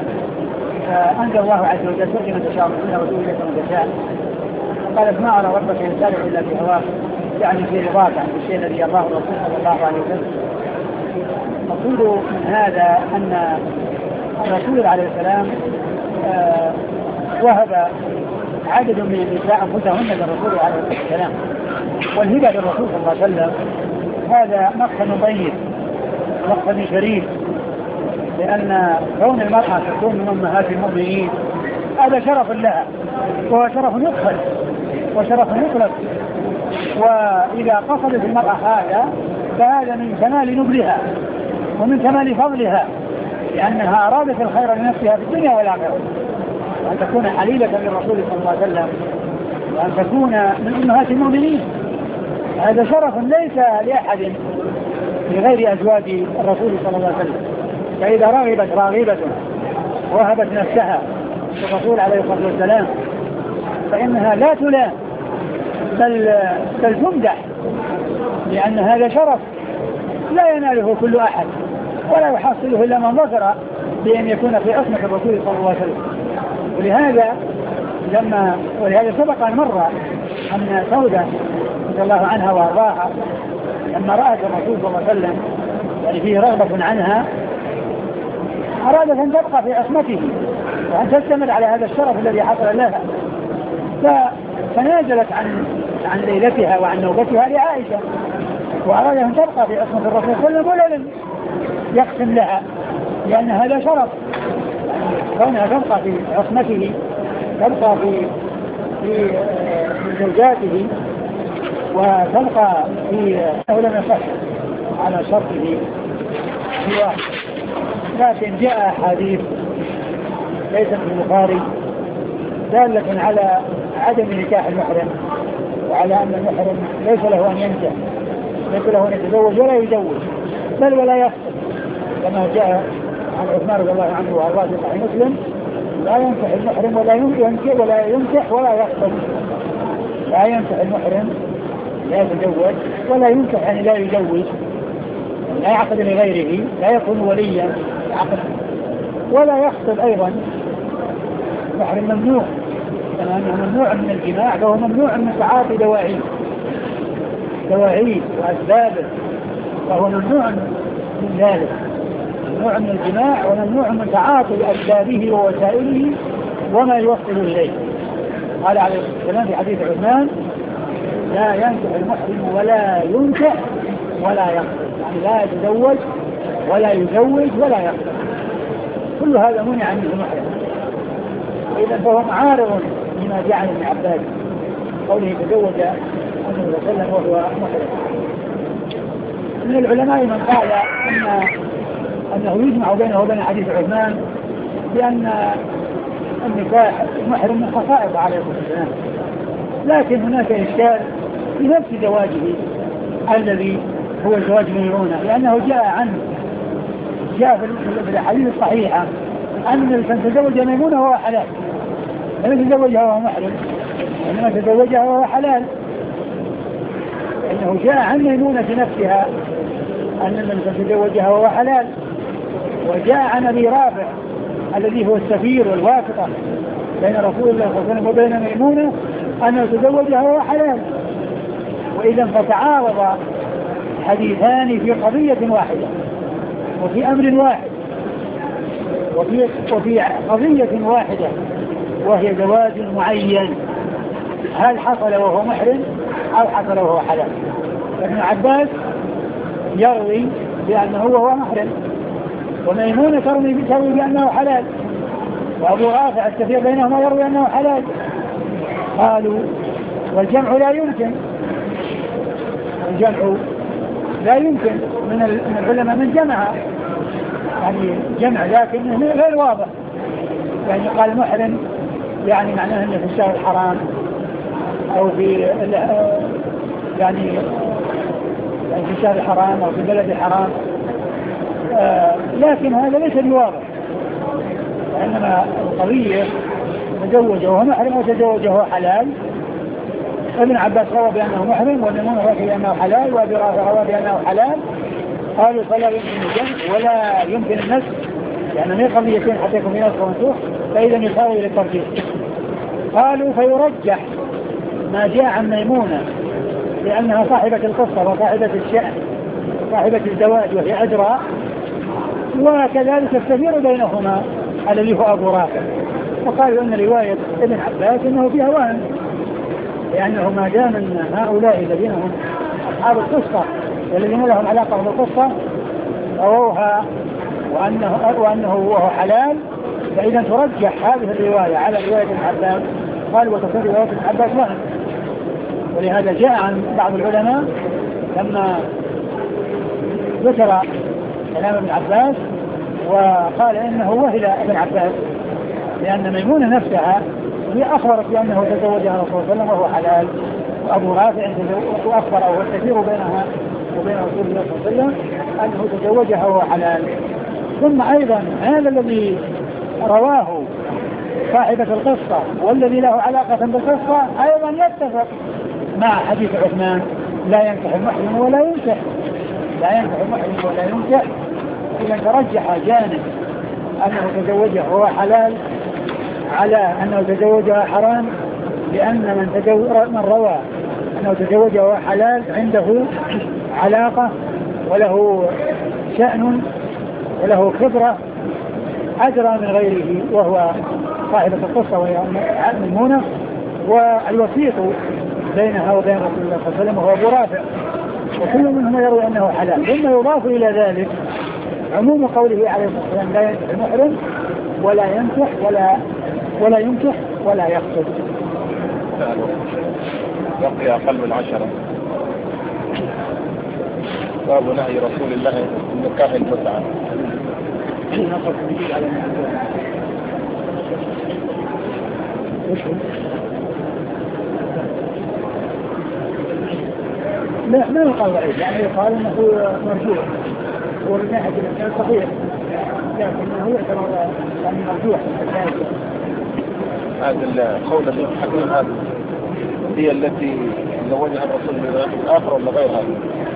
فأنزل الله عز وجل ترجي من تشاء منها وتؤوي إليك من تشاء، قالت ما أرى ربك يسارع إلا في هواك، يعني في رضاك عن الشيء الذي يرضاه الرسول صلى الله عليه وسلم. المقصود من هذا أن الرسول عليه السلام آه وهب عدد من النساء أنفسهن للرسول عليه السلام، والهبة للرسول صلى الله عليه وسلم هذا مقصد طيب مقصد شريف، لأن كون المرأة تكون من أمهات المؤمنين هذا شرف لها وهو شرف يدخل وشرف يطلق، وإذا قصدت المرأة هذا فهذا من كمال نبلها ومن كمال فضلها، لأنها أرادت الخير لنفسها في الدنيا والآخرة، وأن تكون حليلة للرسول صلى الله عليه وسلم وأن تكون من أمهات المؤمنين هذا شرف ليس لأحد لغير أزواج الرسول صلى الله عليه وسلم. فإذا رغبت راغبة وهبت نفسها للرسول عليه الصلاة والسلام فإنها لا تلام بل بل تمدح، لأن هذا شرف لا يناله كل أحد ولا يحصله إلا من ظفر بأن يكون في عصمة الرسول صلى الله عليه وسلم. ولهذا لما ولهذا سبق أن مر أن سودة رضي الله عنها وأرضاها لما رأت الرسول صلى الله عليه وسلم يعني فيه رغبة عنها أرادت أن تبقى في عصمته وأن تستمر على هذا الشرف الذي حصل لها، فتنازلت عن عن ليلتها وعن نوبتها لعائشة، وأراد أن تبقى في عصمة الرسول صلى الله عليه وسلم ولم يقسم لها، لأن هذا شرف كونها تبقى في عصمته، تبقى في في زوجاته، وتبقى في أنه لم يصح على شرطه هو. لكن جاء حديث ليس في البخاري دالة على عدم نكاح المحرم، وعلى أن المحرم ليس له أن ينكح، ليس له أن يتزوج ولا يزوج بل ولا يخطب، كما جاء عن عثمان رضي الله عنه وأرضاه في صحيح مسلم: لا ينكح المحرم ولا ينكح ولا ينكح ولا يخطب. لا ينكح المحرم لا يتزوج ولا ينكح يعني لا يزوج، لا يعقد لغيره، لا يكون وليا عقد، ولا يخطب أيضا. المحرم ممنوع، كما أنه ممنوع من الجماع فهو ممنوع من تعاطي دواعيه دواعيه وأسبابه، فهو ممنوع من ذلك، ممنوع من الجماع وممنوع من تعاطي أسبابه ووسائله وما يوصل إليه. قال عليه الصلاة والسلام في حديث عثمان: لا ينكح المحرم ولا ينكح ولا يخطب، يعني لا يتزوج ولا يزوج ولا يخطب، كل هذا منع منه المحرم. وإذا فهو معارض لما جاء عن ابن عباس قوله تزوج النبي صلى الله عليه وسلم وهو محرم. من العلماء من قال أن أنه يجمع بينه وبين حديث عثمان بأن النكاح المحرم من خصائص عليه الصلاة والسلام، لكن هناك إشكال في نفس زواجه الذي هو زواج ميمونة، لأنه جاء عنه جاء في الحديث الصحيحة أن من تزوج ميمونة وهو حلال، لم يتزوجها وهو محرم، وإنما تزوجها وهو حلال، لأنه جاء عن ميمونة نفسها أن من تزوجها وهو حلال، وجاء عن أبي رافع الذي هو السفير والواسطة بين رسول الله صلى الله عليه وسلم وبين ميمونة أنه تزوجها وهو حلال. وإذا فتعارض حديثان في قضية واحدة وفي أمر واحد وفي, وفي قضية واحدة وهي زواج معين، هل حصل وهو محرم أو حصل وهو حلال؟ ابن عباس يروي بأنه هو محرم، وميمونة تروي بأنه حلال، وأبو رافع السفير بينهما يروي أنه حلال. قالوا والجمع لا يمكن، الجمع لا يمكن من العلماء من جمع يعني جمع لكن غير واضح، يعني قال محرم يعني معناه أنه في الشهر الحرام أو في يعني يعني في الشهر الحرام أو في بلد الحرام، آه لكن هذا ليس بواضح، وإنما القضية تزوجه وهو محرم وتزوجه وهو حلال. ابن عباس روى بأنه محرم، وميمونة روى بأنه حلال، وأبي رافع روى بأنه حلال. قالوا فلا يمكن الجمع ولا يمكن النسخ، لأن يعني من قضيتين حتى يكون في نسخ ومنسوخ، فإذا يساوي للترجيح. قالوا فيرجح ما جاء عن ميمونة لأنها صاحبة القصة وصاحبة الشأن وصاحبة الزواج وهي أدرى، وكذلك السفير بينهما الذي هو أبو رافع. وقالوا أن رواية ابن عباس أنه فيها وهم، لأنه ما دام من هؤلاء الذين هم أصحاب القصة والذين لهم علاقة بالقصة رووها وأنه, وأنه هو حلال، فإذا ترجح هذه الرواية على رواية ابن عباس. قال وتصير رواية ابن عباس وهم. ولهذا جاء عن بعض العلماء لما ذكر كلام ابن عباس وقال إنه وهل ابن عباس، لأن ميمونة نفسها هي أخبرت بأنه تزوجها رسول الله صلى الله عليه وسلم وهو حلال، وأبو رافع أخبر أو الكثير بينها وبين رسول الله صلى الله عليه وسلم أنه تزوجها وهو حلال. ثم أيضا هذا الذي رواه صاحبة القصة والذي له علاقة بالقصة أيضا يتفق مع حديث عثمان لا ينكح المحرم ولا ينكح، لا ينكح المحرم ولا ينكح. إذا ترجح جانب أنه تزوجه هو حلال على أنه تزوجها حرام، لأن من تزوج من روى أنه تزوجه حلال عنده علاقة وله شأن وله خبرة أدرى من غيره، وهو صاحبة القصة وهي ميمونة، والوسيط بينها وبين رسول الله صلى الله عليه وسلم وهو أبو رافع، وكل منهم يروي أنه حلال. ثم يضاف إلى ذلك عموم قوله عليه الصلاة والسلام لا ينكح المحرم ولا ينكح ولا ولا ينكح ولا يخطب. بقي أقل من عشرة. باب نهي رسول الله عن نكاح المتعة. لا ما يقال ضعيف، يعني يقال انه مرجوح، ومن ناحيه الانسان صحيح لكنه يعتبر يعني مرجوح. هذا القول الذي حكم هذا هي التي زوجها الرسول من الآخر ولا غير هذا؟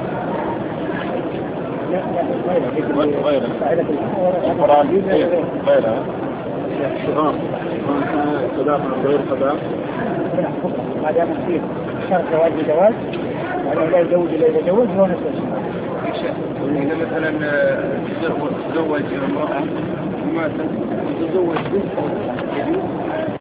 لا لا غيرها غيرها القرآن غيرها شرار صداقة غير صداقة ما دام فيه شرط زواج بجواز وأنه لا يزوج إلا إذا زوج هو نفس الشيء. إذا مثلا تزوج امرأة وما تزوج بنت